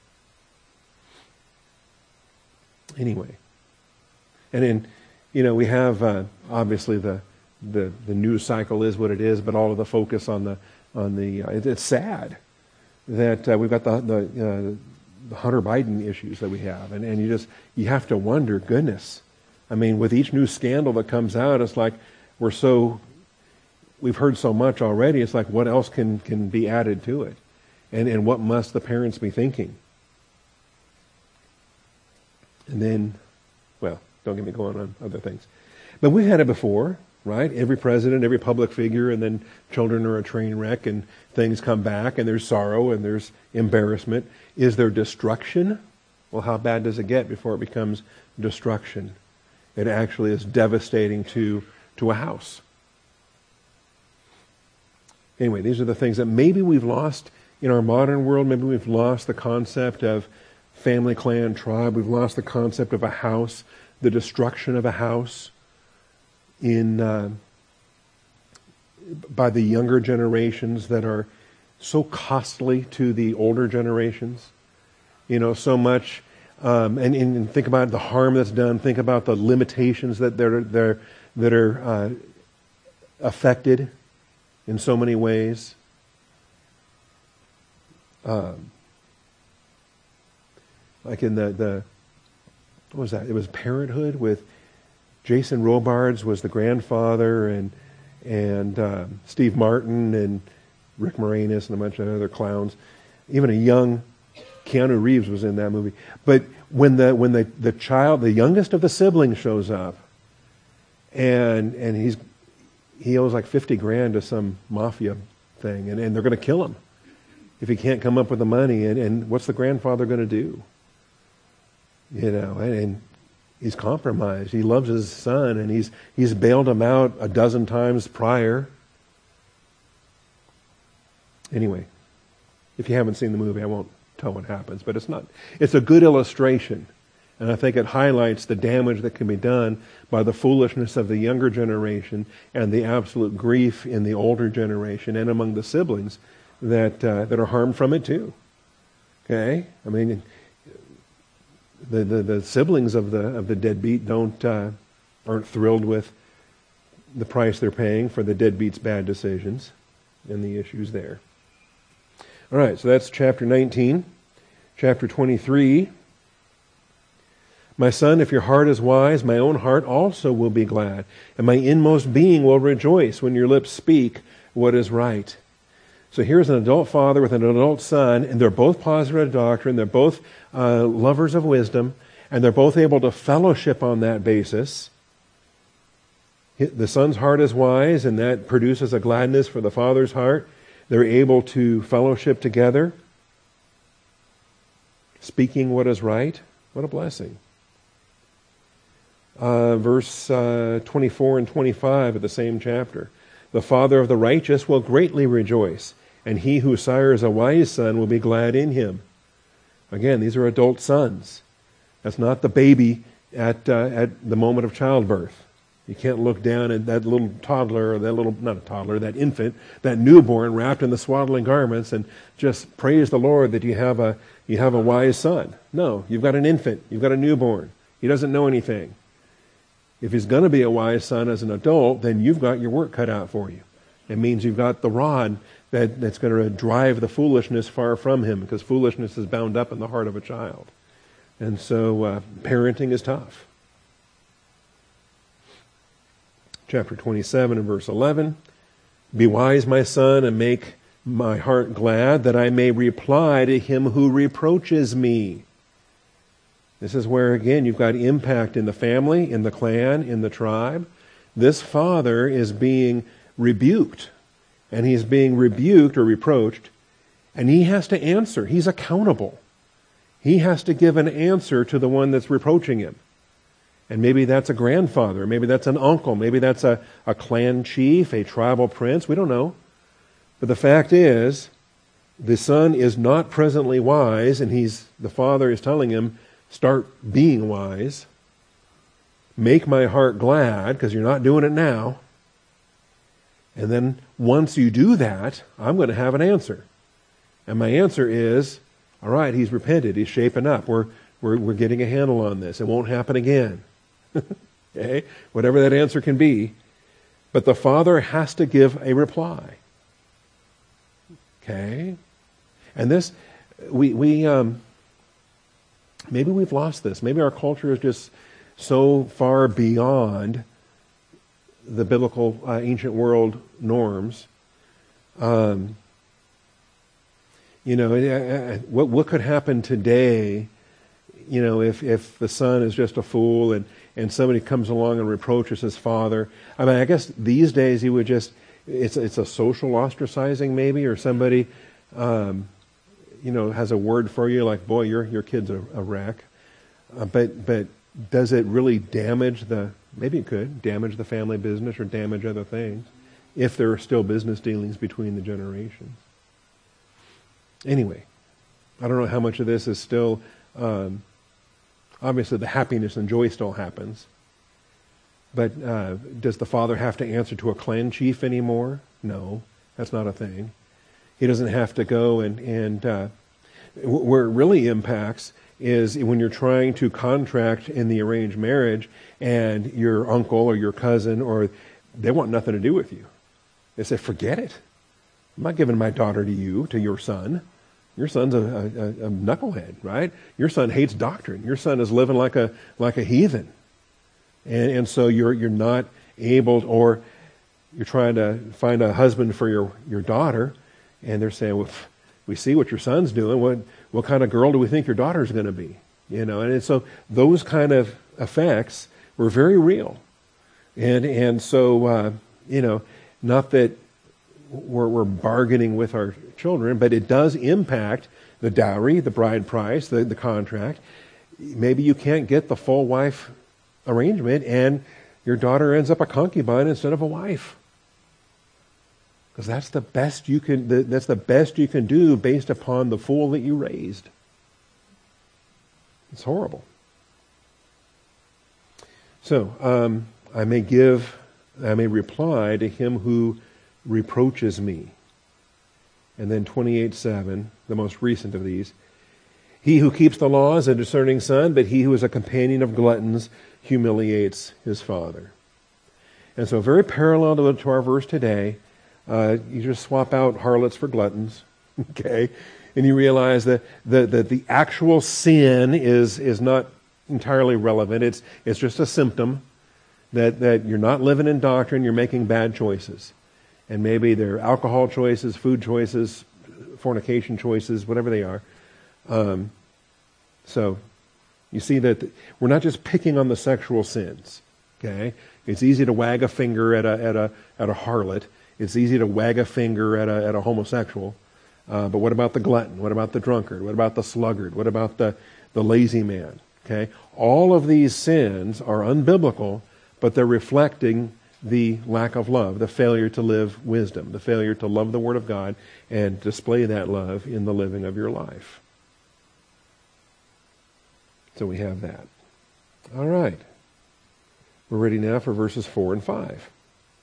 Anyway, and then we have obviously the news cycle is what it is, but all of the focus on the it's sad that we've got the Hunter Biden issues that we have, and you have to wonder, goodness, with each new scandal that comes out, it's like we've heard so much already. It's like, what else can be added to it, and what must the parents be thinking? And then, well, don't get me going on other things. But we've had it before, right? Every president, every public figure, and then children are a train wreck, and things come back, and there's sorrow, and there's embarrassment. Is there destruction? Well, how bad does it get before it becomes destruction? It actually is devastating to a house. Anyway, these are the things that maybe we've lost in our modern world. Maybe we've lost the concept of family, clan, tribe. We've lost the concept of a house, the destruction of a house by the younger generations that are so costly to the older generations. So much, and think about the harm that's done. Think about the limitations that are affected in so many ways. Like in the what was that? It was Parenthood with Jason Robards was the grandfather, and Steve Martin and Rick Moranis and a bunch of other clowns. Even a young Keanu Reeves was in that movie. But when the child, the youngest of the siblings, shows up, and he owes like $50,000 to some mafia thing, and they're going to kill him if he can't come up with the money. And what's the grandfather going to do? And he's compromised. He loves his son, and he's bailed him out a dozen times prior. Anyway, if you haven't seen the movie, I won't tell what happens, but it's a good illustration, and I think it highlights the damage that can be done by the foolishness of the younger generation and the absolute grief in the older generation and among the siblings that are harmed from it too. Okay, I mean, the siblings of the deadbeat aren't thrilled with the price they're paying for the deadbeat's bad decisions and the issues there. All right, so that's chapter 19. Chapter 23. My son, if your heart is wise, my own heart also will be glad, and my inmost being will rejoice when your lips speak what is right. So here's an adult father with an adult son, and they're both positive of doctrine, they're both lovers of wisdom, and they're both able to fellowship on that basis. The son's heart is wise, and that produces a gladness for the father's heart. They're able to fellowship together, speaking what is right. What a blessing. Verse 24 and 25 of the same chapter. The father of the righteous will greatly rejoice, and he who sires a wise son will be glad in him. Again, these are adult sons. That's not the baby at the moment of childbirth. You can't look down at that little toddler, or that infant, that newborn wrapped in the swaddling garments, and just praise the Lord that you have a wise son. No, you've got an infant, you've got a newborn. He doesn't know anything. If he's going to be a wise son as an adult, then you've got your work cut out for you. It means you've got the rod that's going to drive the foolishness far from him, because foolishness is bound up in the heart of a child. And so parenting is tough. Chapter 27 and verse 11. Be wise, my son, and make my heart glad, that I may reply to him who reproaches me. This is where, again, you've got impact in the family, in the clan, in the tribe. This father is being rebuked, and he's being rebuked or reproached, and he has to answer. He's accountable. He has to give an answer to the one that's reproaching him. And maybe that's a grandfather, maybe that's an uncle, maybe that's a clan chief, a tribal prince, we don't know. But the fact is, the son is not presently wise, and the father is telling him, start being wise. Make my heart glad, because you're not doing it now. And then once you do that, I'm going to have an answer. And my answer is, all right, he's repented, he's shaping up, we're getting a handle on this, it won't happen again. Okay? Whatever that answer can be. But the father has to give a reply. Okay? And this, we maybe we've lost this. Maybe our culture is just so far beyond the biblical ancient world norms. What could happen today, if the son is just a fool and somebody comes along and reproaches his father? I mean, I guess these days he would just, it's a social ostracizing maybe, or somebody, has a word for you like, boy, your kid's a wreck. But does it really damage maybe it could damage the family business or damage other things if there are still business dealings between the generations. Anyway, I don't know how much of this is still, obviously the happiness and joy still happens, but does the father have to answer to a clan chief anymore? No, that's not a thing. He doesn't have to go and where it really impacts is when you're trying to contract in the arranged marriage and your uncle or your cousin, or they want nothing to do with you. They say, forget it. I'm not giving my daughter to you, to your son. Your son's a knucklehead, right? Your son hates doctrine. Your son is living like a heathen. And so you're not able, or you're trying to find a husband for your daughter, and they're saying, well, we see what your son's doing. What kind of girl do we think your daughter's going to be? And so those kind of effects were very real. And so, not that we're bargaining with our children, but it does impact the dowry, the bride price, the contract. Maybe you can't get the full wife arrangement, and your daughter ends up a concubine instead of a wife. Because that's the best you can. That's the best you can do based upon the fool that you raised. It's horrible. So I may reply to him who reproaches me. And then 28:7, the most recent of these. He who keeps the law is a discerning son, but he who is a companion of gluttons humiliates his father. And so very parallel to our verse today. You just swap out harlots for gluttons, okay? And you realize that the actual sin is not entirely relevant. It's just a symptom that you're not living in doctrine, you're making bad choices. And maybe they're alcohol choices, food choices, fornication choices, whatever they are. So you see that we're not just picking on the sexual sins, okay? It's easy to wag a finger at a harlot. It's easy to wag a finger at a homosexual, but what about the glutton? What about the drunkard? What about the sluggard? What about the lazy man? Okay, all of these sins are unbiblical, but they're reflecting the lack of love, the failure to live wisdom, the failure to love the Word of God and display that love in the living of your life. So we have that. All right. We're ready now for verses 4 and 5.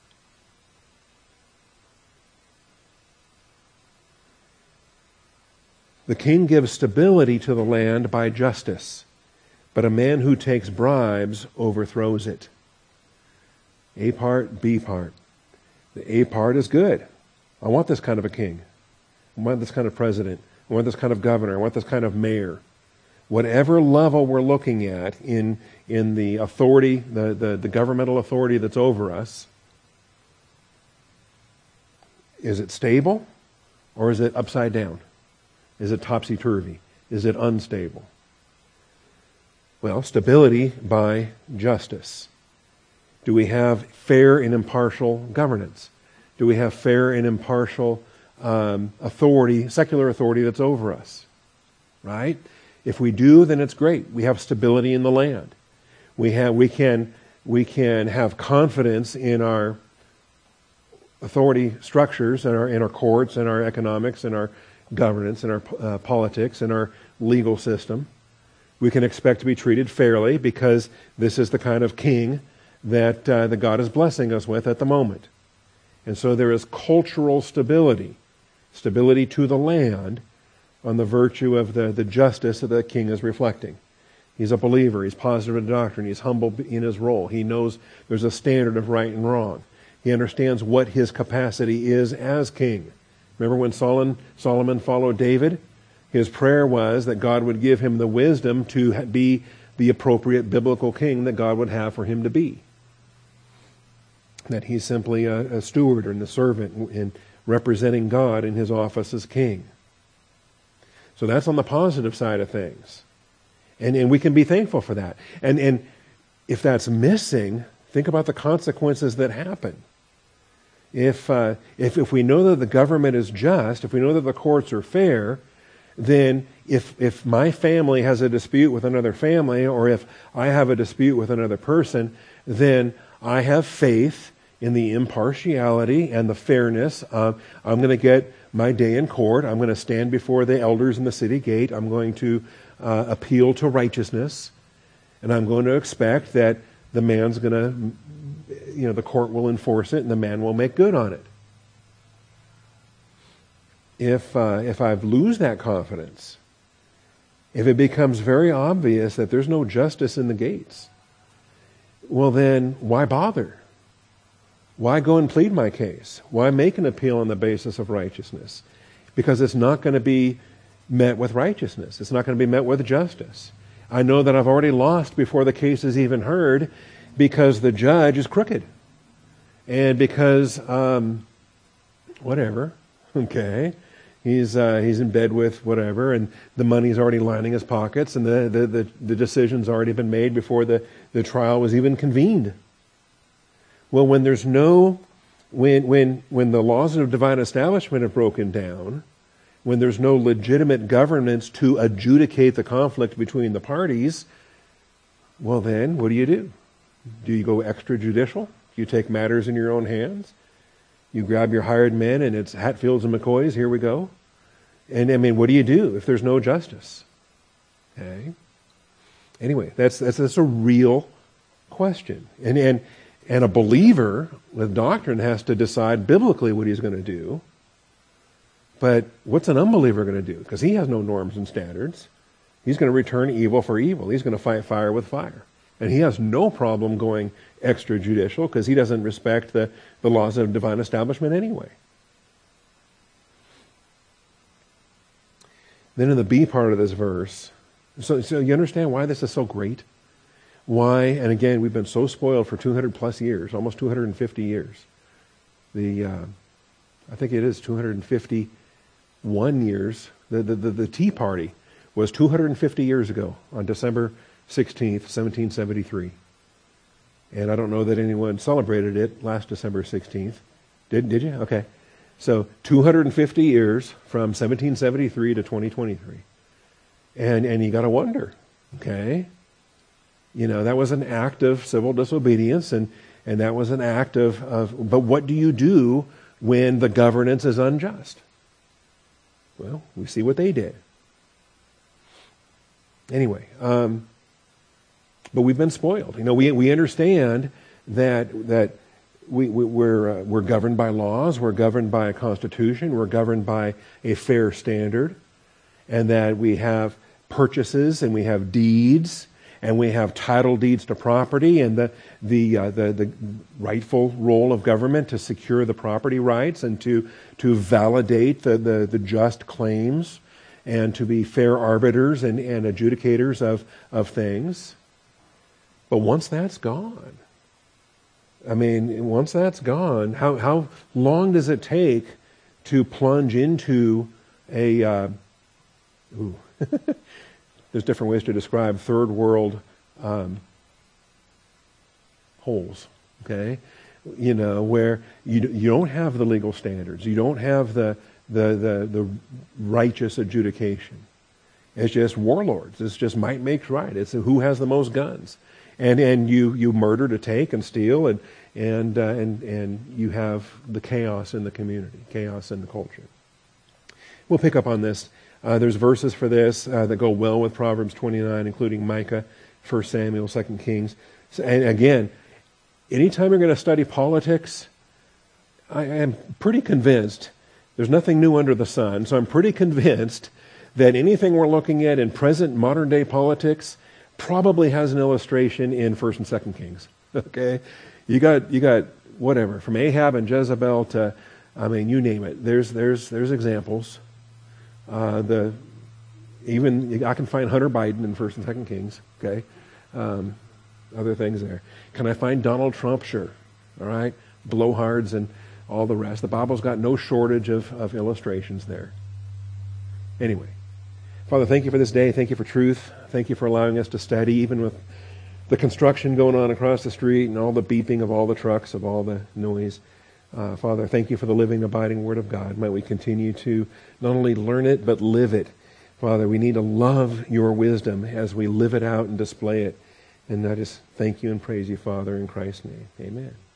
The king gives stability to the land by justice, but a man who takes bribes overthrows it. A part, B part. The A part is good. I want this kind of a king. I want this kind of president. I want this kind of governor. I want this kind of mayor. Whatever level we're looking at in the authority, the governmental authority that's over us, is it stable or is it upside down? Is it topsy-turvy? Is it unstable? Well, stability by justice. Do we have fair and impartial governance? Do we have fair and impartial authority, secular authority that's over us? Right? If we do, then it's great. We have stability in the land. We can have confidence in our authority structures, in our courts, in our economics, in our governance, in our politics, in our legal system. We can expect to be treated fairly because this is the kind of king that God is blessing us with at the moment. And so there is cultural stability to the land on the virtue of the justice that the king is reflecting. He's a believer. He's positive in doctrine. He's humble in his role. He knows there's a standard of right and wrong. He understands what his capacity is as king. Remember when Solomon followed David? His prayer was that God would give him the wisdom to be the appropriate biblical king that God would have for him to be. That he's simply a steward and a servant in representing God in his office as king. So that's on the positive side of things. And we can be thankful for that. And if that's missing, think about the consequences that happen. If we know that the government is just, if we know that the courts are fair, then if my family has a dispute with another family, or if I have a dispute with another person, then I have faith in the impartiality and the fairness of, I'm going to get my day in court. I'm going to stand before the elders in the city gate. I'm going to appeal to righteousness. And I'm going to expect that the man's going to, the court will enforce it and the man will make good on it. If I lose that confidence, if it becomes very obvious that there's no justice in the gates, well then, why bother? Why go and plead my case? Why make an appeal on the basis of righteousness? Because it's not going to be met with righteousness. It's not going to be met with justice. I know that I've already lost before the case is even heard because the judge is crooked. And because, whatever, okay, he's in bed with whatever, and the money's already lining his pockets, and the decision's already been made before the trial was even convened. Well, when there's when the laws of divine establishment have broken down, when there's no legitimate governance to adjudicate the conflict between the parties, well then, what do? Do you go extrajudicial? Do you take matters in your own hands? You grab your hired men and it's Hatfields and McCoys, here we go. And I mean, what do you do if there's no justice? Okay. Anyway, that's a real question. And a believer with doctrine has to decide biblically what he's going to do. But what's an unbeliever going to do? Because he has no norms and standards. He's going to return evil for evil. He's going to fight fire with fire. And he has no problem going extrajudicial because he doesn't respect the laws of divine establishment anyway. Then in the B part of this verse, so you understand why this is so great? Why, and again, we've been so spoiled for 200 plus years, almost 250 years. I think it is 251 years. The Tea Party was 250 years ago on December 16th, 1773. And I don't know that anyone celebrated it last December 16th. Did you? Okay. So 250 years from 1773 to 2023. And you got to wonder, okay, that was an act of civil disobedience, and that was an act but what do you do when the governance is unjust? Well, we see what they did. Anyway, but we've been spoiled. We understand that we're governed by laws, we're governed by a constitution, we're governed by a fair standard, and that we have purchases and we have deeds and we have title deeds to property, and the rightful role of government to secure the property rights and to validate the just claims and to be fair arbiters and adjudicators of things. But once that's gone, how long does it take to plunge into a there's different ways to describe third world holes, okay? Where you don't have the legal standards, you don't have the righteous adjudication. It's just warlords. It's just might makes right. It's who has the most guns, and you murder to take and steal, and you have the chaos in the community, chaos in the culture. We'll pick up on this. There's verses for this that go well with Proverbs 29, including Micah, 1 Samuel, 2 Kings. And again, anytime you're going to study politics, I am pretty convinced there's nothing new under the sun. So I'm pretty convinced that anything we're looking at in present modern day politics probably has an illustration in 1 and 2 Kings. Okay, you got whatever from Ahab and Jezebel to, you name it. There's examples. Even I can find Hunter Biden in 1 and 2 Kings. Okay, other things there. Can I find Donald Trump? Sure. All right, blowhards and all the rest. The Bible's got no shortage of illustrations there. Anyway, Father, thank you for this day. Thank you for truth. Thank you for allowing us to study, even with the construction going on across the street and all the beeping of all the trucks, of all the noise. Father, thank you for the living, abiding Word of God. Might we continue to not only learn it, but live it. Father, we need to love your wisdom as we live it out and display it. And I just thank you and praise you, Father, in Christ's name. Amen.